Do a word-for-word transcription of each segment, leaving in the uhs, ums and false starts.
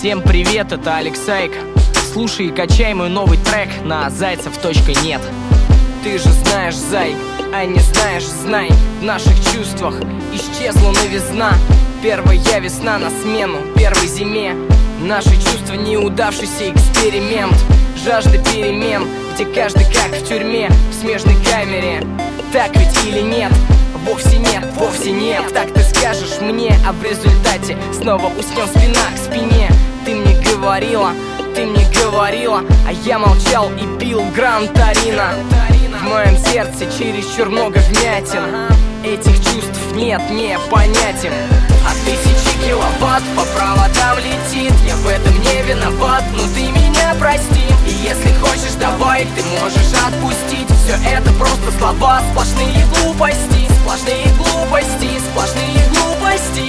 Всем привет, это Алексайк. Слушай и качай мой новый трек на Зайцев .нет. Ты же знаешь, зай, а не знаешь, знай, в наших чувствах исчезла новизна. Первая весна на смену первой зиме. Наши чувства неудавшийся эксперимент. Жажда перемен, где каждый как в тюрьме, в смежной камере. Так ведь или нет? Вовсе нет, вовсе нет. Так ты скажешь мне, а в результате снова уснем спина к спине. Ты мне говорила, ты мне говорила, а я молчал и пил Гран-Торино. В моем сердце чересчур много вмятин. Этих чувств нет, не понятен. А тысячи киловатт по проводам летит. Я в этом не виноват, но ты меня прости. И если хочешь, давай, ты можешь отпустить. Все это просто слова, сплошные глупости. Сплошные глупости, сплошные глупости.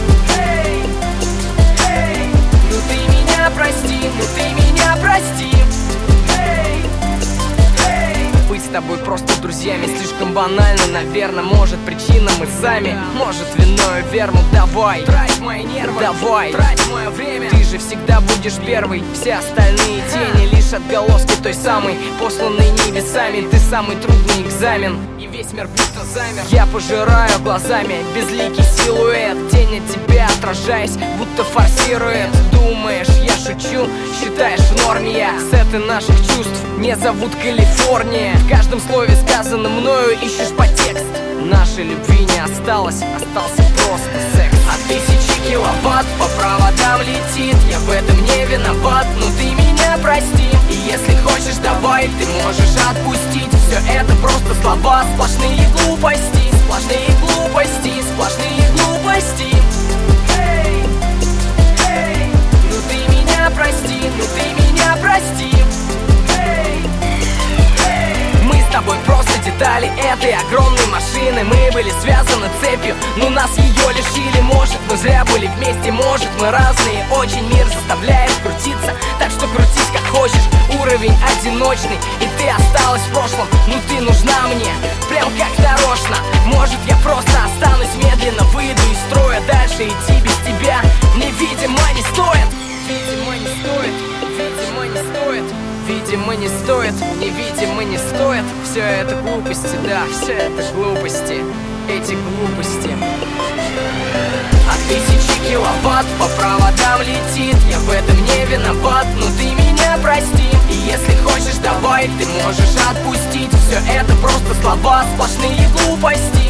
Эй, эй, ну ты меня прости, ну ты меня прости. Эй, эй. Быть с тобой просто друзьями слишком банально, наверное. Может, причина мы сами, может, вино и вермут. Давай, трать мои нервы, давай, трать мое время. Ты же всегда будешь первый, все остальные тени лишь отголоски той самой, посланной небесами. Ты самый трудный экзамен, и весь мир будто замер. Я пожираю глазами безликий силуэт. Тень от тебя отражаясь, будто форсирует. Думаешь, я шучу, считаешь в норме я. Сеты наших чувств не зовут Калифорния. В каждом слове сказанном мною ищешь подтекст. Нашей любви не осталось, остался просто секс. А тысячи киловатт по проводам летит. Я в этом не виноват, но ты меня прости. И если хочешь, давай, ты можешь отпустить. Все это просто слова, сплошные глупости. Сплошные глупости, сплошные глупости. Эй, эй, ну ты меня прости, ну ты меня прости. Эй, эй. Мы с тобой просто детали этой огромной машины. Мы были связаны цепью, но нас ее лишили. Может, мы зря были вместе, может, мы разные. Очень мир заставляет крутиться, так что крутись как хочешь. Уровень одиночный, и ты осталась в прошлом. Ну ты нужна мне, прям как нарочно. Может, я просто останусь, медленно выйду из строя. Дальше идти без тебя мне, видимо, не стоит. Видимо, не стоит, видимо, не стоит. Видимо, не стоит, мне, видимо, не стоит. Все это глупости, да, все это глупости. Эти глупости. А тысячи киловатт по проводам летит. Я в этом не виноват, но ты меня прости. И если хочешь, давай, ты можешь отпустить. Все это просто слова, сплошные глупости.